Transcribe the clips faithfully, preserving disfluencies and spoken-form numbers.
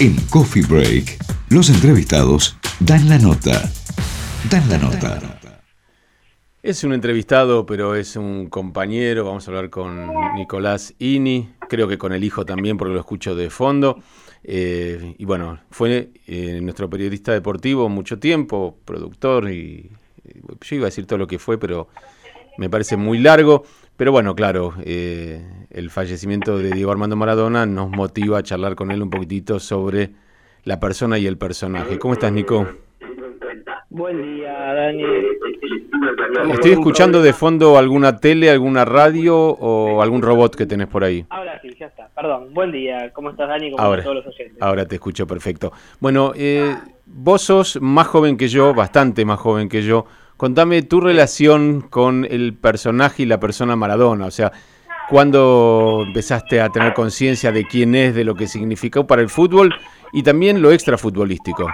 En Coffee Break, los entrevistados dan la nota. Dan la nota. Es un entrevistado, pero es un compañero. Vamos a hablar con Nicolás Ini, creo que con el hijo también, porque lo escucho de fondo. Eh, y bueno, fue eh, nuestro periodista deportivo mucho tiempo, productor, y, y yo iba a decir todo lo que fue, pero me parece muy largo. Pero bueno, claro, eh, el fallecimiento de Diego Armando Maradona nos motiva a charlar con él un poquitito sobre la persona y el personaje. ¿Cómo estás, Nico? Buen día, Dani. Estoy escuchando de fondo alguna tele, alguna radio o algún robot que tenés por ahí. Ahora sí, ya está. Perdón. Buen día. ¿Cómo estás, Dani? ¿Cómo Ahora, están todos los oyentes? Ahora te escucho perfecto. Bueno, eh, vos sos más joven que yo, bastante más joven que yo. Contame tu relación con el personaje y la persona Maradona. O sea, ¿cuándo empezaste a tener conciencia de quién es, de lo que significó para el fútbol y también lo extrafutbolístico?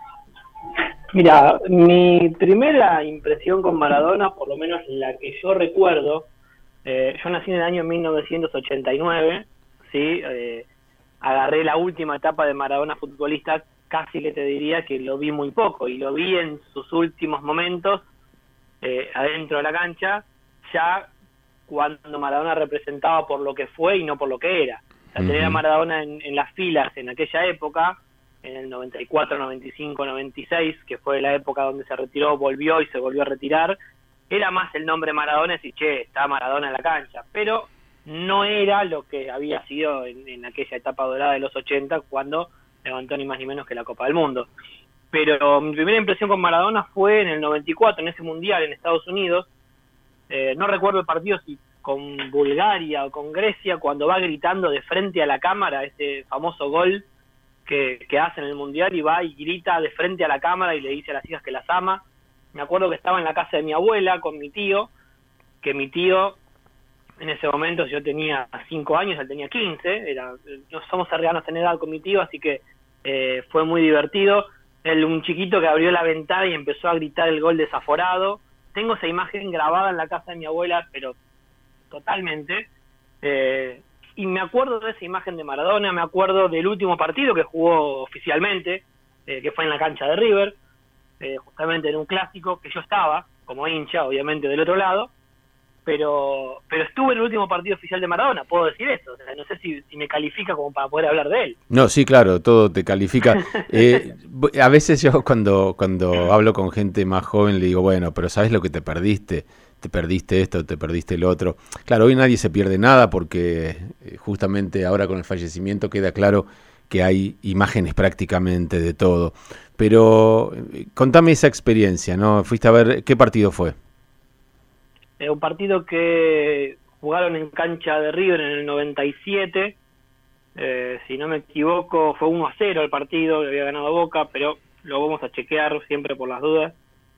Mira, mi primera impresión con Maradona, por lo menos la que yo recuerdo, eh, yo nací en el año mil novecientos ochenta y nueve, ¿sí? Eh, agarré la última etapa de Maradona futbolista, casi que te diría que lo vi muy poco, y lo vi en sus últimos momentos eh, adentro de la cancha, ya cuando Maradona representaba por lo que fue y no por lo que era. O sea, uh-huh. Tener a Maradona en, en las filas en aquella época, en el noventa y cuatro, noventa y cinco, noventa y seis, que fue la época donde se retiró, volvió y se volvió a retirar, era más el nombre Maradona, y che, está Maradona en la cancha, pero no era lo que había sido en, en aquella etapa dorada de los ochenta, cuando levantó ni más ni menos que la Copa del Mundo. Pero mi primera impresión con Maradona fue en el noventa y cuatro, en ese Mundial en Estados Unidos. Eh, no recuerdo el partido si con Bulgaria o con Grecia, cuando va gritando de frente a la cámara ese famoso gol que, que hace en el Mundial, y va y grita de frente a la cámara y le dice a las hijas que las ama. Me acuerdo que estaba en la casa de mi abuela con mi tío, que mi tío en ese momento, yo tenía cinco años, él tenía quince, era, no somos cercanos en edad con mi tío, así que eh, fue muy divertido. Él, un chiquito que abrió la ventana y empezó a gritar el gol desaforado. Tengo esa imagen grabada en la casa de mi abuela, pero totalmente. Eh, y me acuerdo de esa imagen de Maradona, me acuerdo del último partido que jugó oficialmente, eh, que fue en la cancha de River, eh, justamente en un clásico, que yo estaba como hincha, obviamente, del otro lado, pero pero estuve en el último partido oficial de Maradona, puedo decir eso. O sea, no sé si, si me califica como para poder hablar de él. No, sí, claro, todo te califica. Eh, a veces yo cuando, cuando hablo con gente más joven le digo, bueno, pero ¿sabes lo que te perdiste? Te perdiste esto, te perdiste el otro. Claro, hoy nadie se pierde nada porque justamente ahora con el fallecimiento queda claro que hay imágenes prácticamente de todo. Pero contame esa experiencia, ¿no? Fuiste a ver, ¿qué partido fue? Eh, un partido que jugaron en cancha de River en el noventa y siete, eh, si no me equivoco fue uno a cero el partido, le había ganado Boca, pero lo vamos a chequear siempre por las dudas.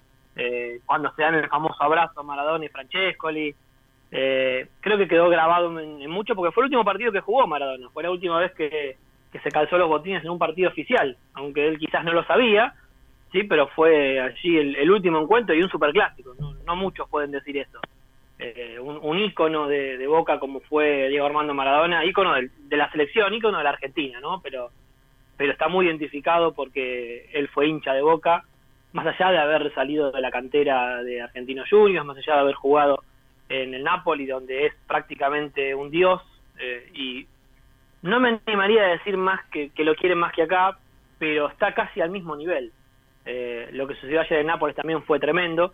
Eh, cuando se dan el famoso abrazo Maradona y Francescoli, eh, creo que quedó grabado en, en mucho, porque fue el último partido que jugó Maradona, fue la última vez que, que se calzó los botines en un partido oficial, aunque él quizás no lo sabía, sí, pero fue allí el, el último encuentro y un superclásico, no, no muchos pueden decir eso. Eh, un, un ícono de, de Boca como fue Diego Armando Maradona, ícono de, de la selección, ícono de la Argentina, ¿no? Pero, pero está muy identificado porque él fue hincha de Boca, más allá de haber salido de la cantera de Argentinos Juniors, más allá de haber jugado en el Napoli, donde es prácticamente un dios, eh, y no me animaría a decir más que, que lo quieren más que acá, pero está casi al mismo nivel. Eh, lo que sucedió ayer en Nápoles también fue tremendo,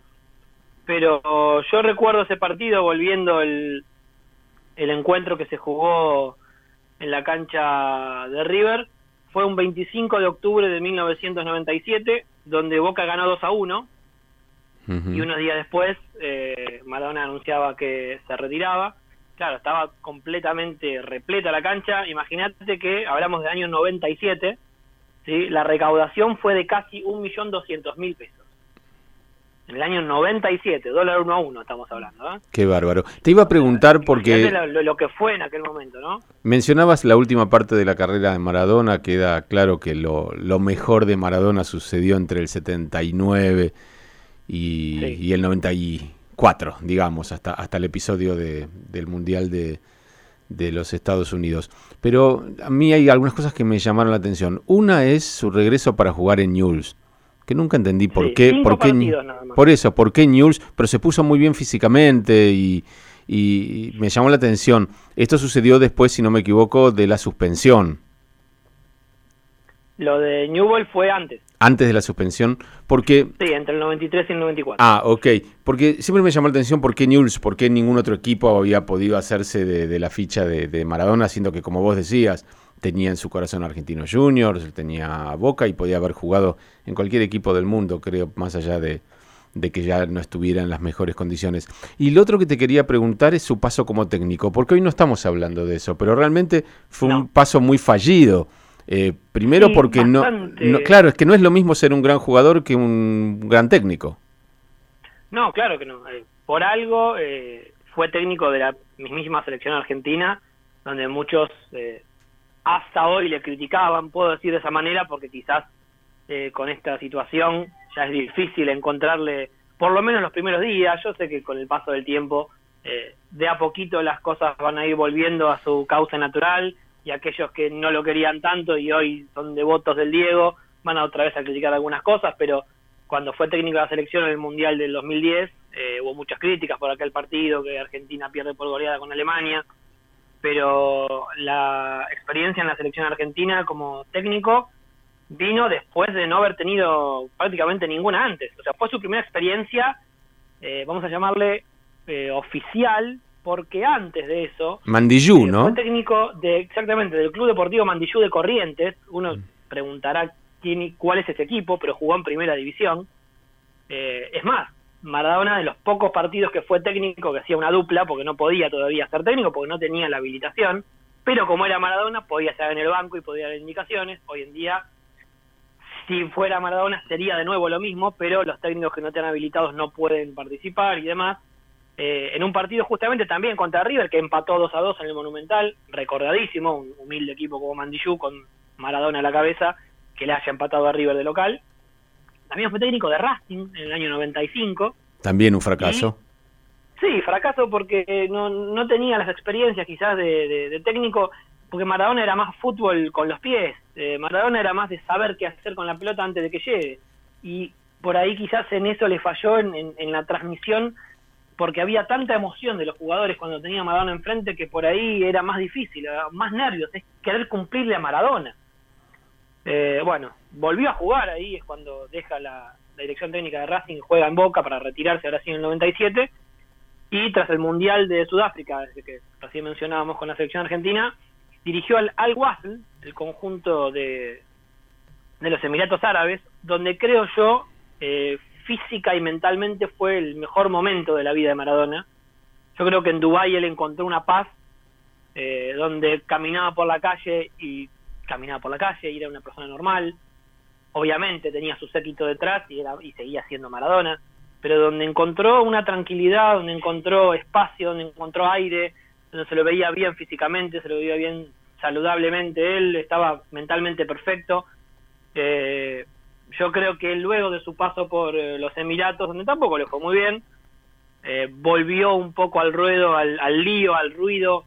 pero yo recuerdo ese partido volviendo el, el encuentro que se jugó en la cancha de River. Fue un veinticinco de octubre de mil novecientos noventa y siete, donde Boca ganó dos a uno, uh-huh. Y unos días después eh, Maradona anunciaba que se retiraba. Claro, estaba completamente repleta la cancha. Imagínate que hablamos del año noventa y siete, ¿sí? La recaudación fue de casi un millón doscientos mil pesos. En el año noventa y siete, dólar uno a uno estamos hablando, ¿eh? Qué bárbaro. Te iba a preguntar porque... Lo, lo, lo que fue en aquel momento, ¿no? Mencionabas la última parte de la carrera de Maradona, queda claro que lo, lo mejor de Maradona sucedió entre el setenta y nueve y, sí. y el noventa y cuatro, digamos, hasta, hasta el episodio de, del Mundial de, de los Estados Unidos. Pero a mí hay algunas cosas que me llamaron la atención. Una es su regreso para jugar en Newell's, que nunca entendí por Sí, qué. cinco Por, qué partidos nada más. por eso, por qué Newell's, pero se puso muy bien físicamente y, y me llamó la atención. Esto sucedió después, si no me equivoco, de la suspensión. Lo de Newell fue antes. Antes de la suspensión, porque... Sí, entre el noventa y tres y el noventa y cuatro. Ah, ok. Porque siempre me llamó la atención por qué Newell's, por qué ningún otro equipo había podido hacerse de, de la ficha de, de Maradona, siendo que, como vos decías, tenía en su corazón Argentinos Juniors, tenía Boca y podía haber jugado en cualquier equipo del mundo, creo, más allá de, de que ya no estuviera en las mejores condiciones. Y lo otro que te quería preguntar es su paso como técnico, porque hoy no estamos hablando de eso, pero realmente fue no. un paso muy fallido. Eh, primero sí, porque no, no, claro, es que no es lo mismo ser un gran jugador que un gran técnico. No, claro que no. Eh, por algo eh, fue técnico de la mismísima selección argentina, donde muchos eh, hasta hoy le criticaban, puedo decir de esa manera, porque quizás eh, con esta situación ya es difícil encontrarle, por lo menos los primeros días. Yo sé que con el paso del tiempo, eh, de a poquito las cosas van a ir volviendo a su cauce natural, y aquellos que no lo querían tanto y hoy son devotos del Diego van a otra vez a criticar algunas cosas, pero cuando fue técnico de la selección en el Mundial del dos mil diez eh, hubo muchas críticas por aquel partido que Argentina pierde por goleada con Alemania, pero la experiencia en la selección argentina como técnico vino después de no haber tenido prácticamente ninguna antes. O sea, fue su primera experiencia, eh, vamos a llamarle eh, oficial, porque antes de eso... Mandillú, eh, ¿no? Fue técnico de, exactamente, del Club Deportivo Mandillú de Corrientes. Uno mm. preguntará quién, cuál es ese equipo, pero jugó en Primera División. Eh, es más, Maradona, de los pocos partidos que fue técnico, que hacía una dupla, porque no podía todavía ser técnico, porque no tenía la habilitación, pero como era Maradona, podía estar en el banco y podía dar indicaciones. Hoy en día, si fuera Maradona, sería de nuevo lo mismo, pero los técnicos que no están habilitados no pueden participar y demás. Eh, en un partido justamente también contra River, que empató dos a dos en el Monumental, recordadísimo, un humilde equipo como Mandillú, con Maradona a la cabeza, que le haya empatado a River de local. También fue técnico de Racing en el año noventa y cinco. También un fracaso. Y, sí, fracaso porque no, no tenía las experiencias quizás de, de, de técnico, porque Maradona era más fútbol con los pies, eh, Maradona era más de saber qué hacer con la pelota antes de que llegue, y por ahí quizás en eso le falló en, en, en la transmisión, porque había tanta emoción de los jugadores cuando tenía a Maradona enfrente que por ahí era más difícil, más nervios, es querer cumplirle a Maradona. Eh, bueno, volvió a jugar ahí, es cuando deja la, la dirección técnica de Racing, juega en Boca para retirarse ahora sí en el noventa y siete, y tras el Mundial de Sudáfrica, desde que recién mencionábamos con la selección argentina, dirigió al Al-Wasl, el conjunto de, de los Emiratos Árabes, donde creo yo... Eh, física y mentalmente fue el mejor momento de la vida de Maradona. Yo creo que en Dubái él encontró una paz, eh, donde caminaba por la calle y caminaba por la calle y era una persona normal. Obviamente tenía su séquito detrás y, era, y seguía siendo Maradona, pero donde encontró una tranquilidad, donde encontró espacio, donde encontró aire, donde se lo veía bien físicamente, se lo veía bien saludablemente, él estaba mentalmente perfecto. Eh, Yo creo que luego de su paso por eh, los Emiratos, donde tampoco le fue muy bien, eh, volvió un poco al ruedo, al, al lío, al ruido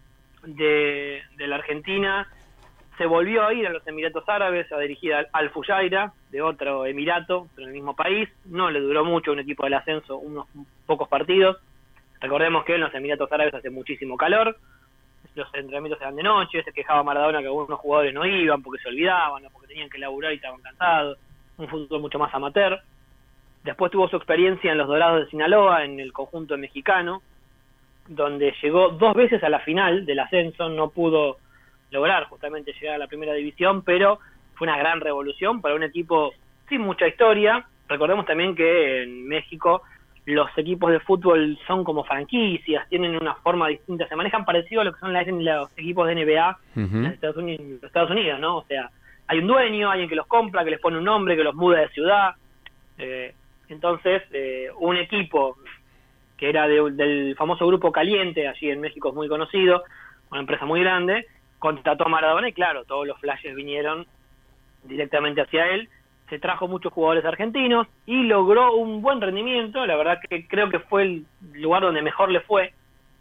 de, de la Argentina. Se volvió a ir a los Emiratos Árabes a dirigir al Al Fujairah, de otro emirato, pero en el mismo país. No le duró mucho un equipo del ascenso, unos pocos partidos. Recordemos que en los Emiratos Árabes hace muchísimo calor, los entrenamientos eran de noche, se quejaba Maradona que algunos jugadores no iban porque se olvidaban o porque tenían que laburar y estaban cansados. Un fútbol mucho más amateur. Después tuvo su experiencia en los Dorados de Sinaloa, en el conjunto mexicano, donde llegó dos veces a la final del ascenso, no pudo lograr justamente llegar a la primera división, pero fue una gran revolución para un equipo sin mucha historia. Recordemos también que en México los equipos de fútbol son como franquicias, tienen una forma distinta, se manejan parecido a lo que son los equipos de N B A uh-huh. en Estados Unidos, Estados Unidos, ¿no? O sea, hay un dueño, alguien que los compra, que les pone un nombre, que los muda de ciudad. Eh, entonces, eh, un equipo que era de, del famoso Grupo Caliente, allí en México es muy conocido, una empresa muy grande, contrató a Maradona y claro, todos los flashes vinieron directamente hacia él. Se trajo muchos jugadores argentinos y logró un buen rendimiento. La verdad que creo que fue el lugar donde mejor le fue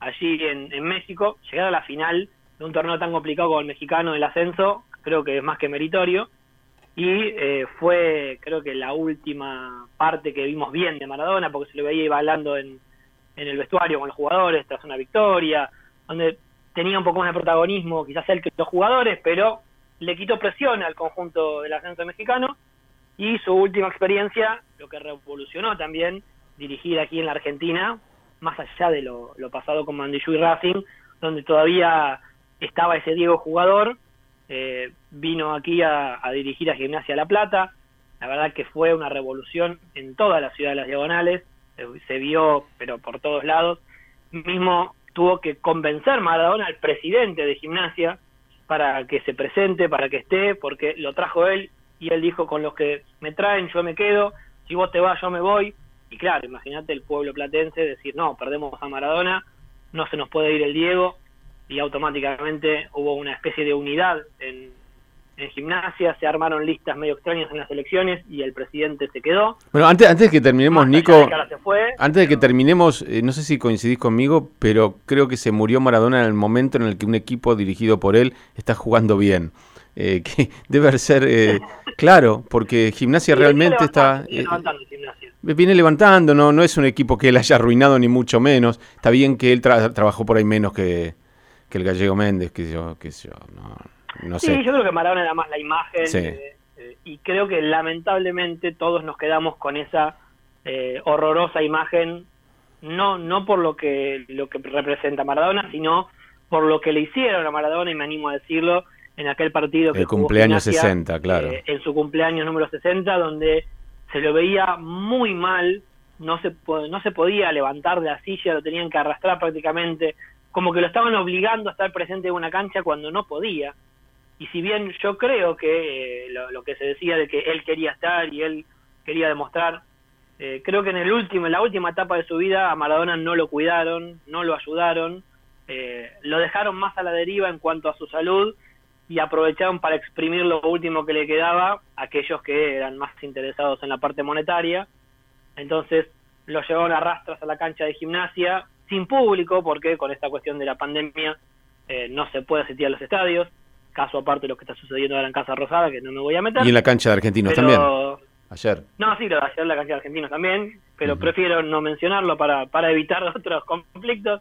allí en, en México, llegar a la final de un torneo tan complicado como el mexicano del ascenso, creo que es más que meritorio, y eh, fue creo que la última parte que vimos bien de Maradona, porque se lo veía bailando en, en el vestuario con los jugadores tras una victoria, donde tenía un poco más de protagonismo quizás él que los jugadores, pero le quitó presión al conjunto del ascenso mexicano, y su última experiencia, lo que revolucionó también, dirigir aquí en la Argentina, más allá de lo, lo pasado con Mandillú y Racing, donde todavía estaba ese Diego jugador, eh, vino aquí a, a dirigir a Gimnasia La Plata. La verdad que fue una revolución en toda la ciudad de Las Diagonales, se, se vio pero por todos lados. Mismo tuvo que convencer Maradona al presidente de Gimnasia para que se presente, para que esté, porque lo trajo él, y él dijo: con los que me traen yo me quedo, si vos te vas yo me voy. Y claro, imagínate el pueblo platense decir: no, perdemos a Maradona, no se nos puede ir el Diego, y automáticamente hubo una especie de unidad en, en Gimnasia, se armaron listas medio extrañas en las elecciones y el presidente se quedó. Bueno, antes, antes de que terminemos, Nico, de que se fue, antes de que terminemos, eh, no sé si coincidís conmigo, pero creo que se murió Maradona en el momento en el que un equipo dirigido por él está jugando bien. Eh, que debe ser eh, claro, porque Gimnasia sí, realmente está viene levantando eh, Gimnasia. Viene levantando, no no es un equipo que él haya arruinado ni mucho menos. Está bien que él tra trabajó por ahí menos que, que el Gallego Méndez, que yo, que yo, no, no sí, sé. Sí, yo creo que Maradona era más la imagen, sí. eh, eh, y creo que lamentablemente todos nos quedamos con esa eh, horrorosa imagen, no no por lo que lo que representa Maradona, sino por lo que le hicieron a Maradona, y me animo a decirlo, en aquel partido que el cumpleaños Gimnasia, sesenta, claro. Eh, en su cumpleaños número sesenta, donde se lo veía muy mal, no se, no se podía levantar de la silla, lo tenían que arrastrar prácticamente, como que lo estaban obligando a estar presente en una cancha cuando no podía. Y si bien yo creo que eh, lo, lo que se decía de que él quería estar y él quería demostrar, eh, creo que en el último, en la última etapa de su vida a Maradona no lo cuidaron, no lo ayudaron, eh, lo dejaron más a la deriva en cuanto a su salud, y aprovecharon para exprimir lo último que le quedaba a aquellos que eran más interesados en la parte monetaria. Entonces lo llevaron a rastras a la cancha de Gimnasia, sin público, porque con esta cuestión de la pandemia eh, no se puede asistir a los estadios, caso aparte de lo que está sucediendo ahora en Casa Rosada, que no me voy a meter. Y en la cancha de Argentinos pero... también, ayer. No, sí, lo de ayer en la cancha de Argentinos también, pero uh-huh. prefiero no mencionarlo para, para evitar otros conflictos,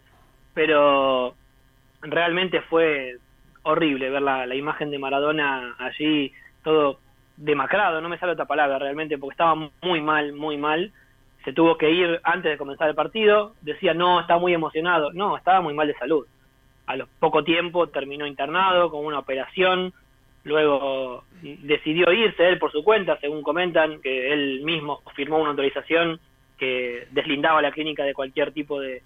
pero realmente fue horrible ver la, la imagen de Maradona allí, todo demacrado, no me sale otra palabra realmente, porque estaba muy mal, muy mal. Se tuvo que ir antes de comenzar el partido, decía: no, está muy emocionado. No, estaba muy mal de salud. A los poco tiempo terminó internado con una operación, luego decidió irse él por su cuenta, según comentan, que él mismo firmó una autorización que deslindaba a la clínica de cualquier tipo de,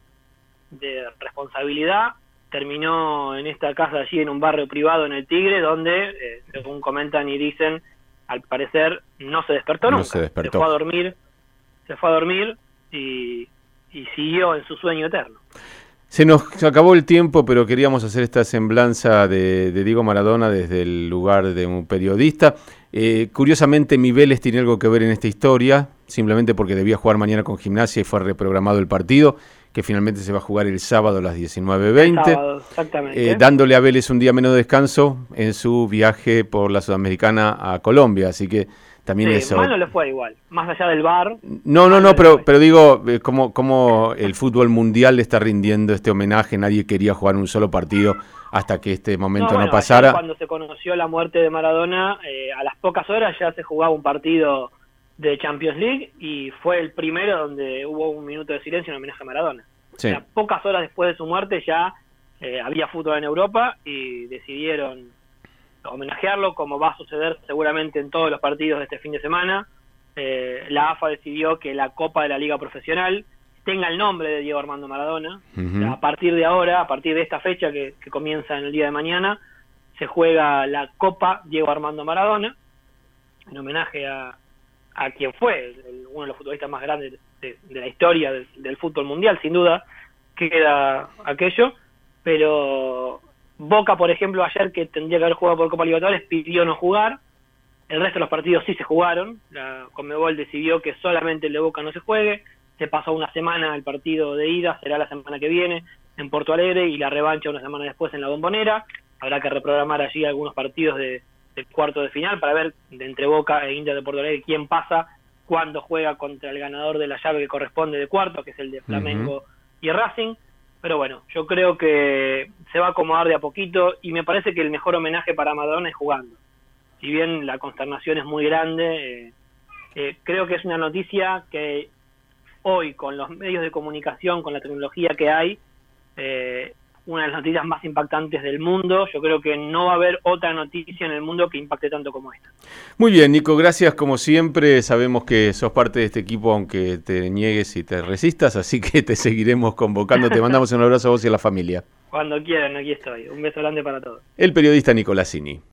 de responsabilidad. Terminó en esta casa allí en un barrio privado en el Tigre, donde, eh, según comentan y dicen, al parecer no se despertó nunca. No se despertó. Se fue a dormir, se fue a dormir y, y siguió en su sueño eterno. Se nos acabó el tiempo, pero queríamos hacer esta semblanza de, de Diego Maradona desde el lugar de un periodista. Eh, curiosamente, mi Vélez tiene algo que ver en esta historia, simplemente porque debía jugar mañana con Gimnasia y fue reprogramado el partido, que finalmente se va a jugar el sábado a las diecinueve veinte, exactamente. Eh, dándole a Vélez un día menos de descanso en su viaje por la Sudamericana a Colombia, así que también sí, eso... mal no le fue igual, más allá del V A R. No, no, no, pero, pero digo, eh, como, como el fútbol mundial le está rindiendo este homenaje, nadie quería jugar un solo partido hasta que este momento no, bueno, no pasara. Cuando se conoció la muerte de Maradona, eh, a las pocas horas ya se jugaba un partido de Champions League y fue el primero donde hubo un minuto de silencio en homenaje a Maradona. Sí. O sea, pocas horas después de su muerte ya eh, había fútbol en Europa y decidieron homenajearlo, como va a suceder seguramente en todos los partidos de este fin de semana. Eh, la A F A decidió que la Copa de la Liga Profesional tenga el nombre de Diego Armando Maradona. Uh-huh. O sea, a partir de ahora, a partir de esta fecha que, que comienza en el día de mañana, se juega la Copa Diego Armando Maradona, en homenaje a, a quien fue el, uno de los futbolistas más grandes de, de la historia del, del fútbol mundial, sin duda, queda aquello. Pero Boca, por ejemplo, ayer, que tendría que haber jugado por Copa Libertadores, pidió no jugar. El resto de los partidos sí se jugaron. La Conmebol decidió que solamente el de Boca no se juegue. Se pasó una semana el partido de ida, será la semana que viene. en Porto Alegre y la revancha una semana después en la Bombonera. Habrá que reprogramar allí algunos partidos de, del cuarto de final para ver de entre Boca e Inter de Porto Alegre quién pasa cuando juega contra el ganador de la llave que corresponde de cuarto, que es el de Flamengo uh-huh. y Racing. Pero bueno, yo creo que se va a acomodar de a poquito y me parece que el mejor homenaje para Maradona es jugando. Si bien la consternación es muy grande, eh, eh, creo que es una noticia que hoy, con los medios de comunicación, con la tecnología que hay, eh, una de las noticias más impactantes del mundo. Yo creo que no va a haber otra noticia en el mundo que impacte tanto como esta. Muy bien, Nico, gracias como siempre. Sabemos que sos parte de este equipo, aunque te niegues y te resistas, así que te seguiremos convocando. Te mandamos un abrazo a vos y a la familia. Cuando quieran, aquí estoy. Un beso grande para todos. El periodista Nicolás Cini.